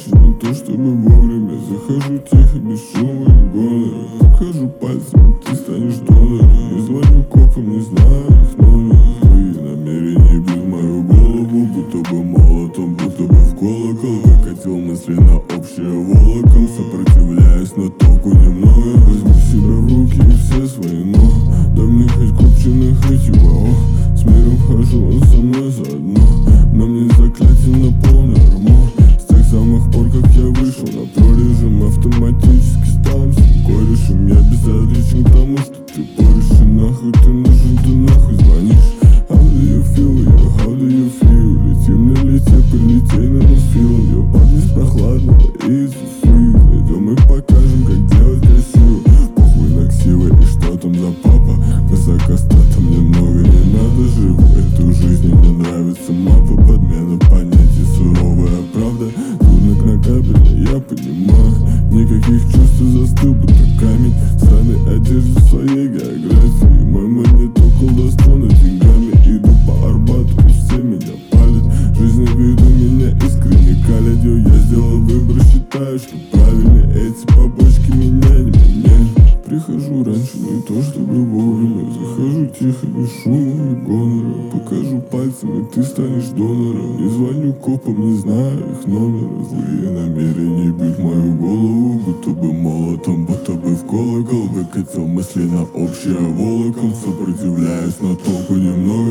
раньше, не то чтобы вовремя. Захожу тихо, без шума и гонора. Покажу пальцем, ты станешь донором. Не звоню копам, не знаю их номер. Твои намерения бьют мою голову, будто бы молотом, будто бы в колокол. Выкатил мысли на общее волоком, сопротивляясь, но толку немного. Возьму себя в руки и все свои, но да мне хоть купчиных, хоть его. С миром хожу, он со мной заодно. Но мне заклятие на полный армор. С тех самых пор, как я вышел на прорежим, автоматически стал всем корешем. Я безразличен к тому, что ты порешь. И нахуй ты нужен, ты нахуй звонишь. How do you feel, yo, how do you feel? Летим на лете, прилетей на нас филом. Yo, парни с прохладного и сусуи. Зайдем и покажем, как делать красиво. Похуй на ксивы и что там за папа. Высокостата мне много не надо. Живу эту жизнь, мне нравится мапа. Подмена понятий, суровая правда. Трудно на кабеле, я понимаю. Никаких чувств, застыл, будто камень. В странной одежде, в своей географии. Мой монеток колдовство деньгами. Иду по Арбату и все меня палят. Жизнь на виду меня искренне калят. Я сделал выбор, считаю, что правильный. Эти побочки меня не меняют. Прихожу раньше, не то чтобы вовремя. Захожу тихо, без шума и гонора. Покажу пальцем, и ты станешь донором. Не звоню копам, не знаю их номера. Злые намерения бьют мою голову, будто бы молотом, будто бы в колокол. Выкатил мысли на общее волоком, сопротивляюсь, но толку немного.